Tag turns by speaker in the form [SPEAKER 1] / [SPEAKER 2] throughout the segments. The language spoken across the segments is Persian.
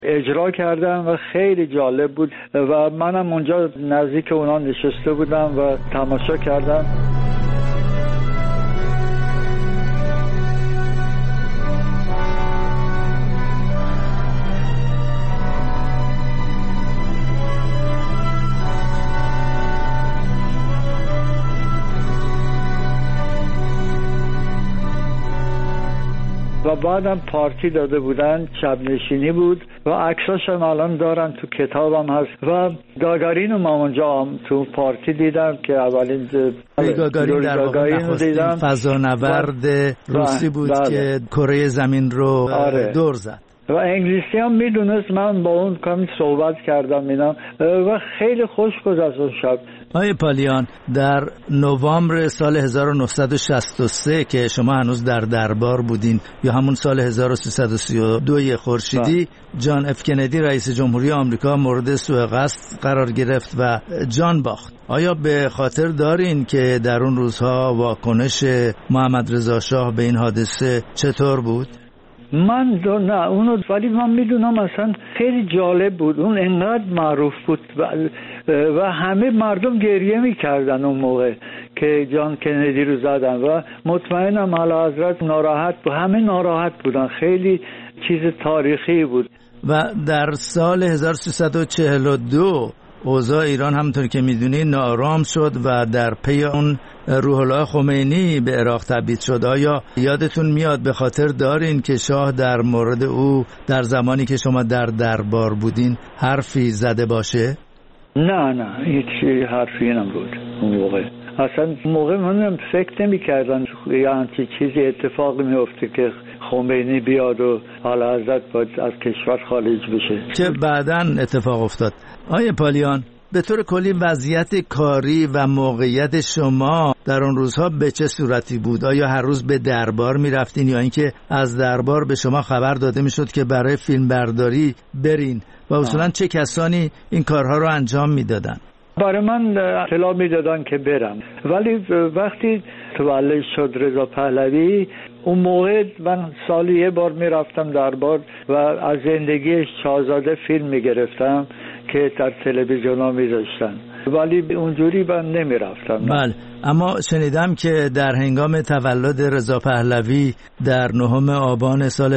[SPEAKER 1] اجرا کردم و خیلی جالب بود و منم اونجا نزدیک اونا نشسته بودم و تماشا کردم. و بعدم پارتی داده بودن، شب نشینی بود و عکساش هم الان دارن تو کتابم هست و گاگارین رو ما اونجا تو پارتی دیدم که اولین
[SPEAKER 2] گاگارین در واقع نخستین فضانورد روسی بود که کره زمین رو دور زد
[SPEAKER 1] و انگلیسی هم میدونست. من با اون کمی صحبت کردم اینا و خیلی خوش گذشت اون شب.
[SPEAKER 2] آقای پالیان، در نوامبر سال 1963 که شما هنوز در دربار بودین یا همون سال 1332 خورشیدی، جان اف کندی رئیس جمهوری آمریکا مورد سوء قصد قرار گرفت و جان باخت. آیا به خاطر دارین که در اون روزها واکنش محمد رضا شاه به این حادثه چطور بود؟
[SPEAKER 1] من نه اونو، ولی من میدونم اصلا خیلی جالب بود. اون انقدر معروف بود و همه مردم گریه میکردن اون موقع که جان کندی رو زدن و مطمئنم اعلیحضرت ناراحت بود. همه ناراحت بودن. خیلی چیز تاریخی بود.
[SPEAKER 2] و در سال 1342 اوضاع ایران همونطور که میدونی ناآرام شد و در پی اون روح الله خمینی به عراق تبعید شد. آیا یادتون میاد، به خاطر دارین که شاه در مورد او در زمانی که شما در دربار بودین حرفی زده باشه؟
[SPEAKER 1] نه هیچ حرفی نبود اون موقع. اصلا موقع من فکر نمی کردن یا چیزی اتفاق میفته که خمینی بیاد و اعلیحضرت باید از کشور خارج بشه
[SPEAKER 2] که بعداً اتفاق افتاد. آیه پالیان، به طور کلی وضعیت کاری و موقعیت شما در اون روزها به چه صورتی بود؟ آیا هر روز به دربار می رفتین یا اینکه از دربار به شما خبر داده می شد که برای فیلم برداری برین و اصولاً چه کسانی این کارها رو انجام می دادن؟
[SPEAKER 1] برای من اطلاع می دادن که برم، ولی وقتی تولد شد رضا پهلوی اون موقع من سالی یه بار می رفتم دربار و از زندگی شاهزاده فیلم می گرفتم که در تلویزیون ها می داشتن، ولی اونجوری من نمی رفتم.
[SPEAKER 2] بله، اما شنیدم که در هنگام تولد رضا پهلوی در 9 آبان سال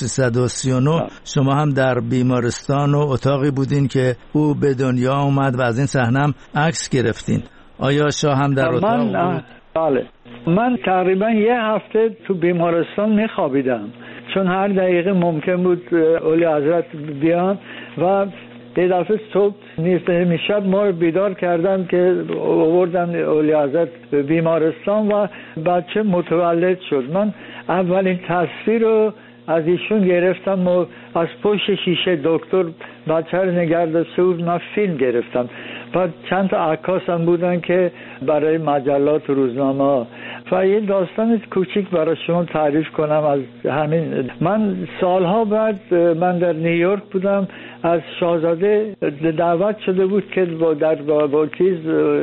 [SPEAKER 2] 1339 شما هم در بیمارستان و اتاقی بودین که او به دنیا اومد و از این صحنه هم عکس گرفتین. آیا شاه هم در اتاق بود؟
[SPEAKER 1] بله، من تقریبا یه هفته تو بیمارستان می خوابیدم چون هر دقیقه ممکن بود اولی حضرت بیان و یه دفعه صبح نیمه شب ما رو بیدار کردن که آوردن اولی حضرت بیمارستان و بچه متولد شد. من اولین تصویر رو از ایشون گرفتم و از پشت شیشه دکتر بچه رو نگه داشته بود. من فیلم گرفتم. بعد چند تا عکاس هم بودن که برای مجلات و روزنامه و یه داستان کوچیک برای شما تعریف کنم از همین. من سالها بعد من در نیویورک بودم، از شاهزاده دعوت شده بود که با چیز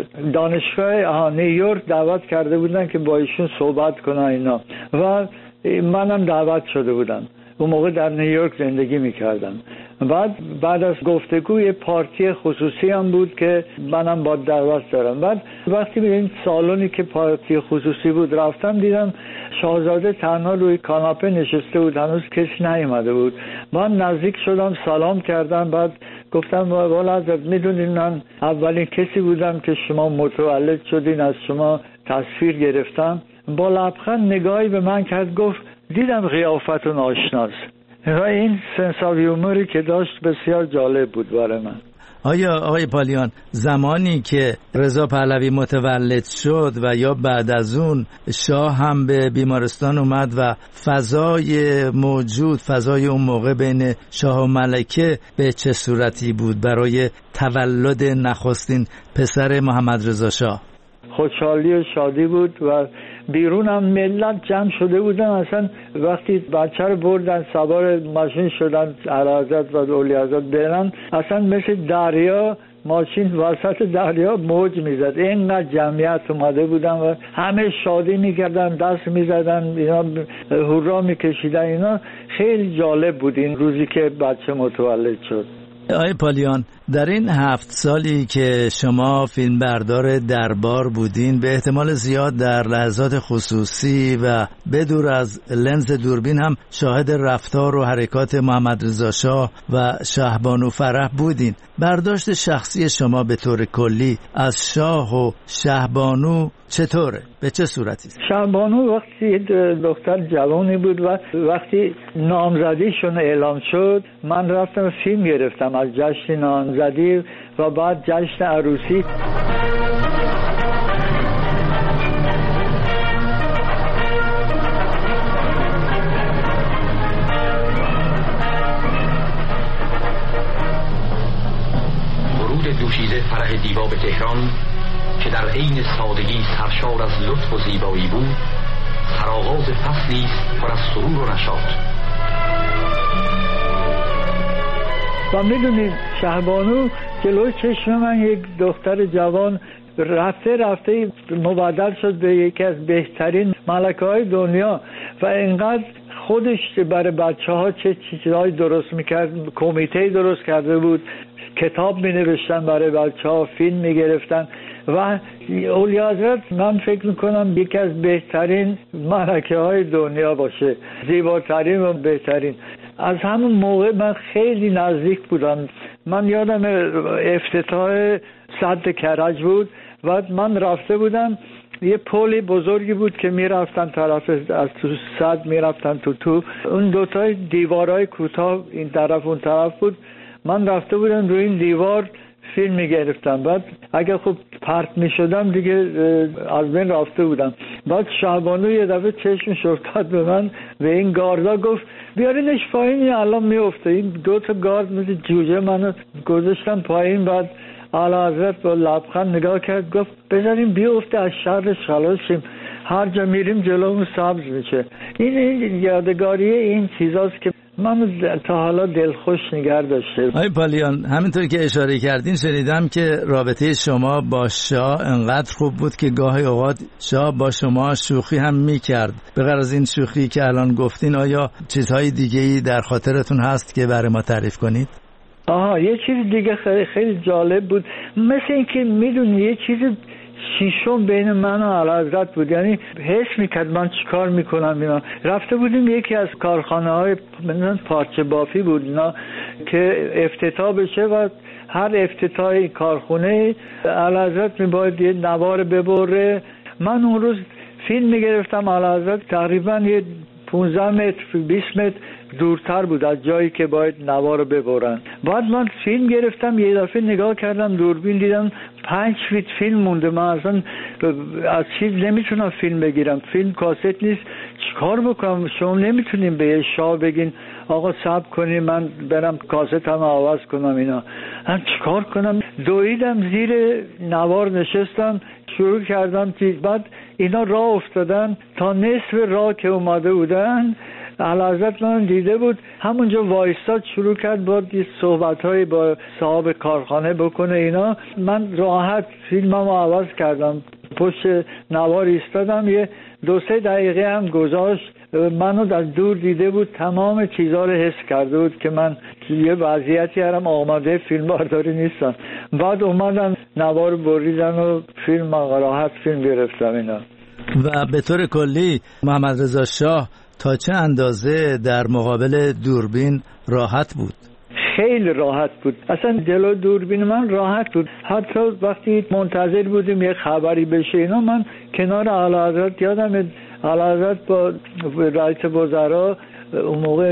[SPEAKER 1] دانشگاه نیویورک دعوت کرده بودن که با ایشون صحبت کنن اینا و منم دعوت شده بودم. اون موقع در نیویورک زندگی میکردم. بعد از گفتگوی پارتی خصوصی هم بود که منم با دعوت دارم. بعد وقتی به این سالونی که پارتی خصوصی بود رفتم، دیدم شاهزاده تنها روی کاناپه نشسته بود، هنوز کسی نیومده بود. من نزدیک شدم، سلام کردم، بعد گفتم والا حضرت میدونین من اولین کسی بودم که شما متولد شدین، از شما تصویر گرفتم. با لبخند نگاهی به من کرد، گفت دیدم قیافتون آشناست و این سنس آف هیومری که داشت بسیار جالب بود برای من.
[SPEAKER 2] آیا آقای پالیان زمانی که رضا پهلوی متولد شد و یا بعد از اون شاه هم به بیمارستان اومد و فضای اون موقع بین شاه و ملکه به چه صورتی بود برای تولد نخستین پسر محمد رضا شاه؟
[SPEAKER 1] خوشحالی و شادی بود و بیرون هم ملت جمع شده بودن. اصلا وقتی بچه رو بردن سوار ماشین شدن اعلیحضرت و اولی حضرت برن، اصلا مثل دریا ماشین وسط دریا موج میزد، اینقدر جمعیت اومده بودن و همه شادی میکردن، دست میزدن، اینا هورا میکشیدن. اینا خیلی جالب بود این روزی که بچه متولد شد.
[SPEAKER 2] آقای پالیان، در این 7 سالی که شما فیلمبردار دربار بودین، به احتمال زیاد در لحظات خصوصی و بدور از لنز دوربین هم شاهد رفتار و حرکات محمد رضا شاه و شهبانو فرح بودین. برداشت شخصی شما به طور کلی از شاه و شهبانو چطوره؟ به چه صورتی؟
[SPEAKER 1] شهبانو وقتی دختر جوانی بود و وقتی نامزدیشون اعلام شد، من رفتم فیلم گرفتم از جشن نامزدی و بعد جشن عروسی.
[SPEAKER 3] ورود دوشیزه فرح دیبا به تهران که در عین سادگی سرشار از لطف و زیبایی بود، سرآغاز فصلی است پر از سرور و نشاط.
[SPEAKER 1] و میدونید شهبانو جلوی چشم من یک دختر جوان رفته مبدل شد به یکی از بهترین ملکه‌های دنیا و اینقدر خودش برای بچه‌ها چه چیزهایی درست میکرد، کمیته درست کرده بود، کتاب می‌نوشتن برای بچه‌ها، فیلم می‌گرفتن و اولیاءحضرت من فکر میکنم یکی از بهترین ملکه‌های دنیا باشه، زیباترین و بهترین. از همون موقع من خیلی نزدیک بودم. من یادم افتتاح سد کرج بود و من رفته بودم، یه پلی بزرگی بود که میرفتن طرف از تو سد میرفتن تو اون دوتای دیوارای کوتاه این طرف اون طرف بود. من رفته بودم روی این دیوار فیلم میگرفتم، بعد اگر خب پرت میشدم دیگه از بین رفته بودم. بعد شهبانو یه دفعه چشمش افتاد به من، به این گاردا گفت بیارینش پایین الان میفته. این 2 تا گارد مثل جوجه منو گذاشتن پایین. بعد اعلیحضرت با لبخند نگاه کرد، گفت بذاریم بیفته از شرش خلاص شیم، هر جا میریم جلومون سبز میشه. این یادگاری این چیزاست که من تا حالا دلخوش نگه داشته.
[SPEAKER 2] آقای پالیان، همینطور که اشاره کردین شنیدم که رابطه شما با شاه انقدر خوب بود که گاهی اوقات شاه با شما شوخی هم میکرد. به غیر از این شوخی که الان گفتین، آیا چیزهای دیگه‌ای در خاطرتون هست که برای ما تعریف کنید؟
[SPEAKER 1] یه چیز دیگه خیلی خیلی جالب بود، مثل اینکه میدونی یه چیز شیشم بین من و اعلیحضرت بود، یعنی حس میکرد من چیکار میکنم. اینا رفته بودیم یکی از کارخانه های پارچه بافی بود اینا که افتتاح بشه و هر افتتاح کارخونه اعلیحضرت میباید یه نوار ببره. من اون روز فیلم میگرفتم، اعلیحضرت تقریبا یه 15 متر 20 متر دورتر بود از جایی که باید نوار رو ببرن. بعد من فیلم گرفتم، یه دفعه نگاه کردم دوربین، دیدم 5 فیت فیلم مونده. من اصلا از چیز نمیتونم فیلم بگیرم، فیلم کاست نیست، چیکار بکنم؟ شما نمیتونیم به شاه بگین آقا صبر کنیم من برم کاست هم عوض کنم. اینا من چیکار کنم؟ دویدم زیر نوار نشستم، شروع کردم چیز. بعد اینا راه افتادن، تا نصف راه که اومده بودن اعلیحضرت من دیده بود، همونجا وایستاد، شروع کرد با صحبت‌های با صاحب کارخانه بکنه. اینا من راحت فیلممو عوض کردم، پشت نوار ایستادم، یه 2-3 دقیقه هم گذاشت. منو از دور دیده بود، تمام چیزها رو حس کرده بود که من یه وضعیتی هم آماده فیلم برداری نیستم. بعد اومدن نوار بریدن و فیلم راحت فیلم گرفتم. اینا
[SPEAKER 2] و به طور کلی محمد رضا شاه تا چه اندازه در مقابل دوربین راحت بود؟
[SPEAKER 1] خیلی راحت بود، اصلا جلو دوربین من راحت بود. حتی وقتی منتظر بودیم یه خبری بشه اینا، من کنار اعلیحضرت، یادم اعلیحضرت با رئیس وزرا اون موقع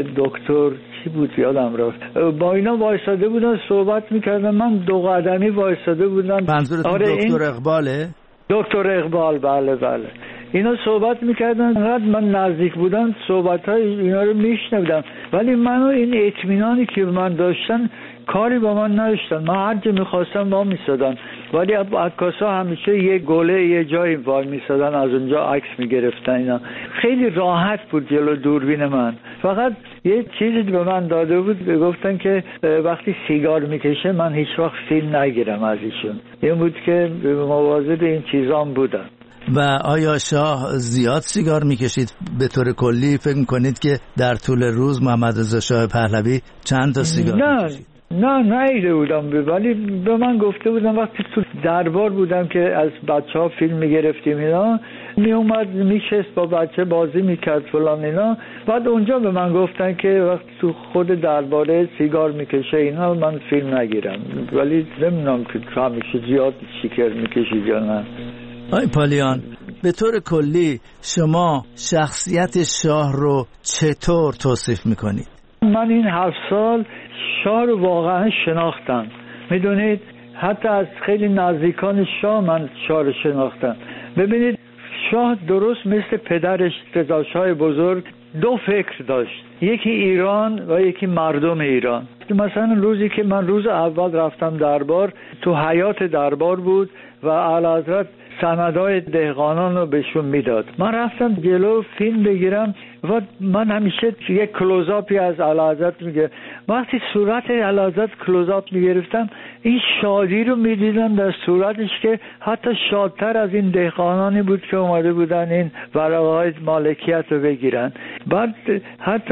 [SPEAKER 1] دکتر چی بود یادم رفت، با اینا وایساده بودن صحبت میکردن، من 2 قدمی وایساده بودم.
[SPEAKER 2] منظورتون دکتر اقباله؟
[SPEAKER 1] دکتر اقبال، بله. اینا صحبت میکردن، انقدر من نزدیک بودم صحبت‌های اینا رو میشنیدم، ولی منو این اطمینانی که من داشتن کاری با من نداشتن. من هر جا میخواستم با میسادن، ولی عکاسا همیشه یه گله یه جایی وای میسادن، از اونجا عکس میگرفتن. اینا خیلی راحت بود جلو دوربین من. فقط یه چیزی به من داده بود، گفتن که وقتی سیگار میکشه من هیچ وقت فیلم نگیرم از ایشون. این بود که مواظب این چیزام بودم.
[SPEAKER 2] و آیا شاه زیاد سیگار میکشید؟ به طور کلی فکر میکنید که در طول روز محمد رضا شاه پهلوی چند تا سیگار میکشید؟
[SPEAKER 1] نه نیده بودم، ولی به من گفته بودم وقتی تو دربار بودم که از بچه ها فیلم میگرفتیم اینا، می اومد میشست با بچه بازی میکرد فلان اینا، بعد اونجا به من گفتن که وقتی تو خود درباره سیگار میکشه اینا من فیلم نگیرم، ولی نمیدونم که همیشه زیاد سیگار میکشید یا نه.
[SPEAKER 2] آی پالیان، به طور کلی شما شخصیت شاه رو چطور توصیف میکنید؟
[SPEAKER 1] من این 7 سال شاه رو واقعا شناختم، میدونید حتی از خیلی نزدیکان شاه من شاه رو شناختم. ببینید شاه درست مثل پدرش رضا شاه بزرگ 2 فکر داشت، یکی ایران و یکی مردم ایران. مثلا روزی که من روز اول رفتم دربار، تو حیات دربار بود و اعلیحضرت سندای دهقانان رو بهشون میداد. من رفتم جلو فیلم بگیرم و من همیشه یک کلوزآپی از اعلیحضرت میگه، وقتی صورت اعلیحضرت کلوزآپ میگرفتم این شادی رو میدیدم در صورتش که حتی شادتر از این دهقانانی بود که اومده بودن این ورقه‌های مالکیت رو بگیرن. بعد حتی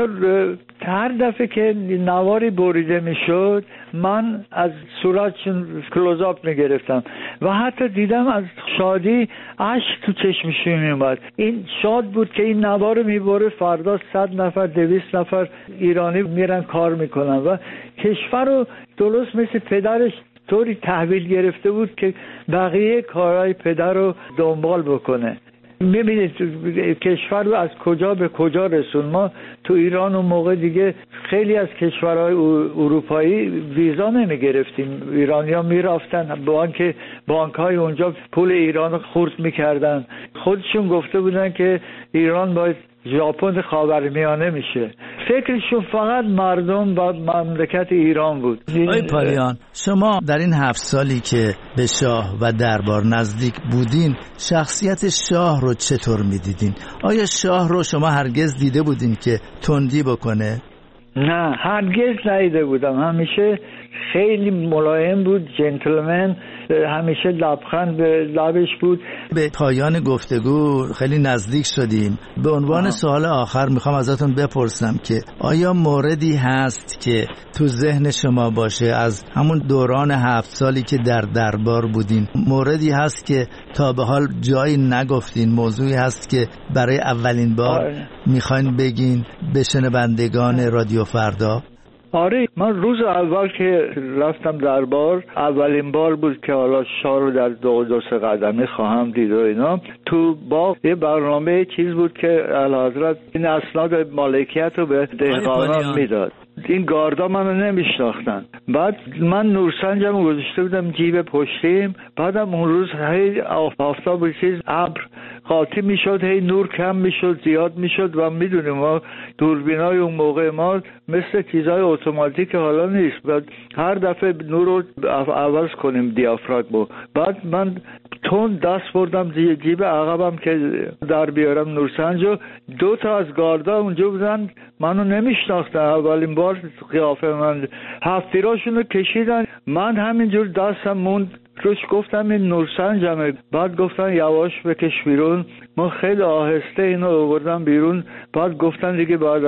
[SPEAKER 1] هر دفعه که نواری بریده میشد من از صورتشون کلوزآپ میگرفتم و حتی دیدم از شادی اشک تو چشمشون میومد. این شاد بود که این نوار میبره، فردا 100 نفر 200 نفر ایرانی میرن کار میکنن و کشور رو درست مثل پدرش طوری تحویل گرفته بود که بقیه کارهای پدر رو دنبال بکنه. میبینید کشور رو از کجا به کجا رسون. ما تو ایران اون موقع دیگه خیلی از کشورهای اروپایی ویزا نمیگرفتیم، ایرانی‌ها میرفتن بانک‌های اونجا پول ایران خورد میکردن. خودشون گفته بودن که ایران باید ژاپن خاورمیانه میشه. فکرشون فقط مردم و مملکت ایران بود.
[SPEAKER 2] آقای پالیان، شما در این 7 سالی که به شاه و دربار نزدیک بودین شخصیت شاه رو چطور میدیدین؟ آیا شاه رو شما هرگز دیده بودین که تندی بکنه؟
[SPEAKER 1] نه، هرگز ندیده بودم. همیشه خیلی ملایم بود، جنتلمن، همیشه لبخند به لبش بود.
[SPEAKER 2] به پایان گفتگو خیلی نزدیک شدیم. به عنوان سوال آخر میخوام ازتون بپرسم که آیا موردی هست که تو ذهن شما باشه از همون دوران 7 سالی که در دربار بودین، موردی هست که تا به حال جایی نگفتین، موضوعی هست که برای اولین بار میخواین بگین به شنوندگان رادیو فردا؟
[SPEAKER 1] آره، من روز اول که رفتم دربار اولین بار بود که حالا شاه رو در 2 قدمی خواهم دید و اینا. تو باغ یه برنامه چیز بود که اعلیحضرت این اسناد مالکیت رو به دهقانان میداد. این گاردا منو نمیشناختن. بعد من نورسنجم گذاشته بودم جیب پشتیم. بعدم اون روز هی آفتاب چیز ابر قاطی میشد، هی نور کم میشد زیاد میشد و میدونیم ما دوربینای اون موقع ما مثل چیزای اتوماتیک حالا نیست، بعد هر دفعه نور رو عوض کنیم دیافراگمو. بعد من تون دست بردم جیب عقبم که در بیارم نورسنجو. 2 از گاردا اونجا بودن، منو نمیشناختن. اولین بار قیافه من هفتیراشون رو کشیدن، من همینجور دستم موند روش. گفتم این نورسنجمه. بعد گفتن یواش بکش بیرون. ما خیلی آهسته اینو آوردم بیرون. بعد گفتن دیگه بعد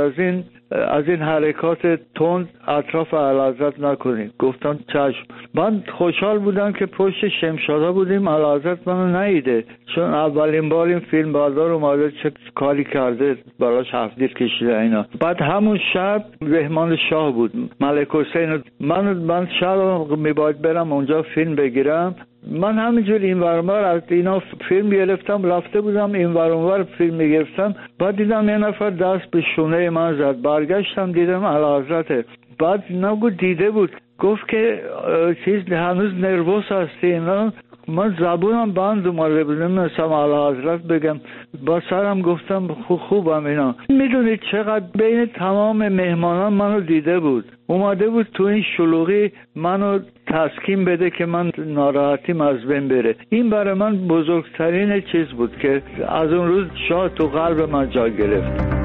[SPEAKER 1] از این حرکات تند اطراف اعلیحضرت نکنید. گفتم چشم. من خوشحال بودم که پشت شمشادا بودیم، اعلیحضرت منو ندیده، چون اولین بار این فیلم بردار اومده چه کاری کرده براش هفتیر کشیده اینا. بعد همون شب مهمان شاه بود ملک حسین. من شب میباید برم اونجا فیلم بگیرم. من همینجور این ورمار از اینا فیلم گرفتم، رفته بودم این ورمار فیلم میگرفتم. بعد دیدم یه نفر دست به شونه من زد. برگشتم دیدم اعلیحضرت. بعد نگو دیده بود، گفت که چیز هنوز نروس هستی اینا. من زبونم بند اومده بود، نمی‌دونستم اعلیحضرت بگم. با سرم گفتم خوبم اینا. میدونید چقدر بین تمام مهمانان منو دیده بود، اومده بود تو این شلوغی منو تسکین بده که من ناراحتیم از بین بره. این برای من بزرگترین چیز بود که از اون روز شاه تو قلب من جا گرفت.